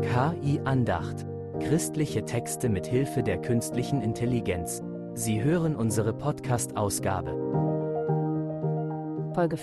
KI Andacht. Christliche Texte mit Hilfe der künstlichen Intelligenz. Sie hören unsere Podcast-Ausgabe. Folge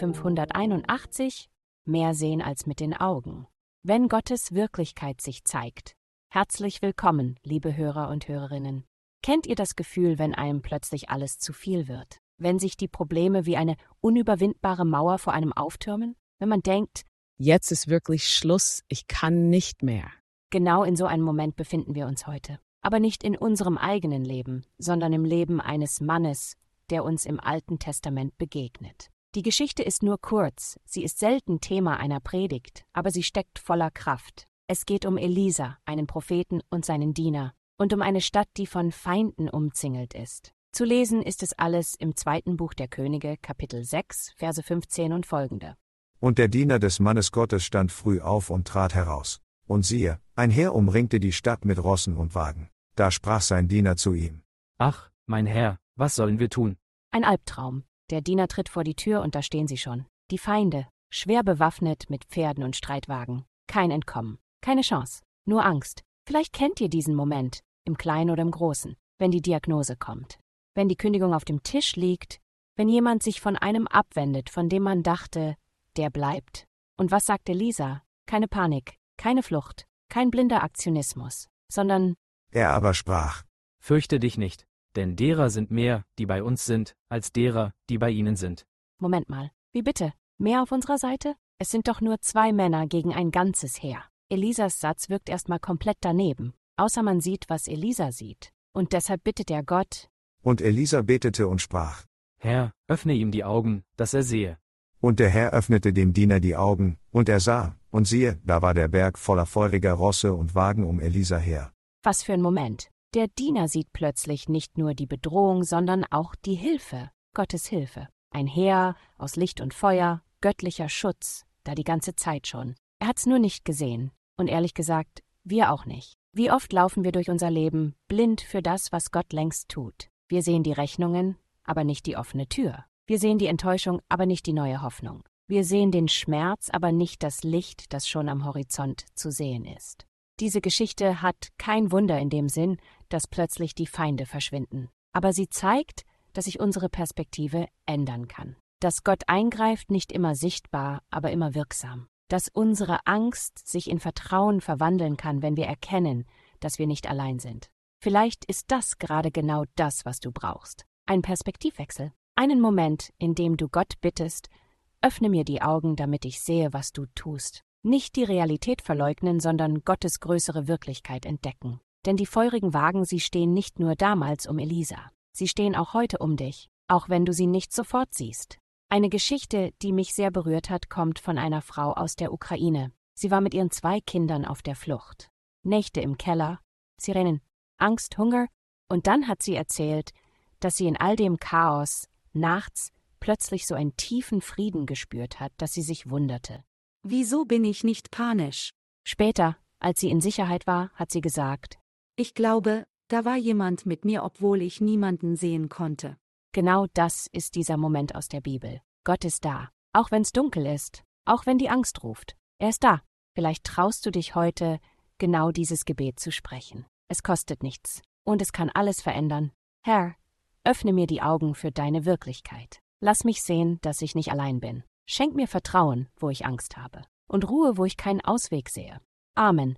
581: Mehr sehen als mit den Augen. Wenn Gottes Wirklichkeit sich zeigt. Herzlich willkommen, liebe Hörer und Hörerinnen. Kennt ihr das Gefühl, wenn einem plötzlich alles zu viel wird? Wenn sich die Probleme wie eine unüberwindbare Mauer vor einem auftürmen? Wenn man denkt, jetzt ist wirklich Schluss, ich kann nicht mehr. Genau in so einem Moment befinden wir uns heute. Aber nicht in unserem eigenen Leben, sondern im Leben eines Mannes, der uns im Alten Testament begegnet. Die Geschichte ist nur kurz, sie ist selten Thema einer Predigt, aber sie steckt voller Kraft. Es geht um Elisa, einen Propheten und seinen Diener, und um eine Stadt, die von Feinden umzingelt ist. Zu lesen ist es alles im 2. Buch der Könige, Kapitel 6, Verse 15 und folgende. Und der Diener des Mannes Gottes stand früh auf und trat heraus. Und siehe, ein Heer umringte die Stadt mit Rossen und Wagen. Da sprach sein Diener zu ihm: Ach, mein Herr, was sollen wir tun? Ein Albtraum. Der Diener tritt vor die Tür und da stehen sie schon. Die Feinde, schwer bewaffnet mit Pferden und Streitwagen. Kein Entkommen, keine Chance, nur Angst. Vielleicht kennt ihr diesen Moment, im Kleinen oder im Großen, wenn die Diagnose kommt. Wenn die Kündigung auf dem Tisch liegt, wenn jemand sich von einem abwendet, von dem man dachte, der bleibt. Und was sagt Elisa? Keine Panik, keine Flucht, kein blinder Aktionismus, sondern Er aber sprach: Fürchte dich nicht, denn derer sind mehr, die bei uns sind, als derer, die bei ihnen sind. Moment mal, wie bitte? Mehr auf unserer Seite? Es sind doch nur 2 Männer gegen ein ganzes Heer. Elisas Satz wirkt erstmal komplett daneben, außer man sieht, was Elisa sieht. Und deshalb bittet er Gott. Und Elisa betete und sprach: Herr, öffne ihm die Augen, dass er sehe. Und der Herr öffnete dem Diener die Augen, und er sah, und siehe, da war der Berg voller feuriger Rosse und Wagen um Elisa her. Was für ein Moment. Der Diener sieht plötzlich nicht nur die Bedrohung, sondern auch die Hilfe, Gottes Hilfe. Ein Heer aus Licht und Feuer, göttlicher Schutz, da die ganze Zeit schon. Er hat's nur nicht gesehen. Und ehrlich gesagt, wir auch nicht. Wie oft laufen wir durch unser Leben blind für das, was Gott längst tut. Wir sehen die Rechnungen, aber nicht die offene Tür. Wir sehen die Enttäuschung, aber nicht die neue Hoffnung. Wir sehen den Schmerz, aber nicht das Licht, das schon am Horizont zu sehen ist. Diese Geschichte hat kein Wunder in dem Sinn, dass plötzlich die Feinde verschwinden. Aber sie zeigt, dass sich unsere Perspektive ändern kann. Dass Gott eingreift, nicht immer sichtbar, aber immer wirksam. Dass unsere Angst sich in Vertrauen verwandeln kann, wenn wir erkennen, dass wir nicht allein sind. Vielleicht ist das gerade genau das, was du brauchst. Ein Perspektivwechsel. Einen Moment, in dem du Gott bittest, öffne mir die Augen, damit ich sehe, was du tust. Nicht die Realität verleugnen, sondern Gottes größere Wirklichkeit entdecken. Denn die feurigen Wagen, sie stehen nicht nur damals um Elisa. Sie stehen auch heute um dich, auch wenn du sie nicht sofort siehst. Eine Geschichte, die mich sehr berührt hat, kommt von einer Frau aus der Ukraine. Sie war mit ihren 2 Kindern auf der Flucht. Nächte im Keller, Sirenen, Angst, Hunger. Und dann hat sie erzählt, dass sie in all dem Chaos nachts plötzlich so einen tiefen Frieden gespürt hat, dass sie sich wunderte. Wieso bin ich nicht panisch? Später, als sie in Sicherheit war, hat sie gesagt, Ich glaube, da war jemand mit mir, obwohl ich niemanden sehen konnte. genau das ist dieser Moment aus der Bibel. Gott ist da, auch wenn es dunkel ist, auch wenn die Angst ruft. Er ist da. Vielleicht traust du dich heute, genau dieses Gebet zu sprechen. Es kostet nichts und es kann alles verändern. Herr, öffne mir die Augen für deine Wirklichkeit. Lass mich sehen, dass ich nicht allein bin. Schenk mir Vertrauen, wo ich Angst habe. Und Ruhe, wo ich keinen Ausweg sehe. Amen.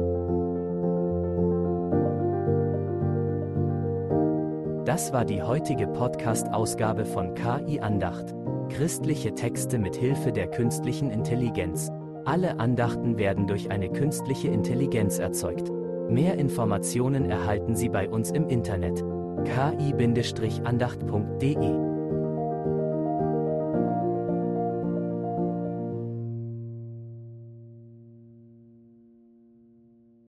Das war die heutige Podcast-Ausgabe von KI Andacht. Christliche Texte mit Hilfe der künstlichen Intelligenz. Alle Andachten werden durch eine künstliche Intelligenz erzeugt. Mehr Informationen erhalten Sie bei uns im Internet: ki-andacht.de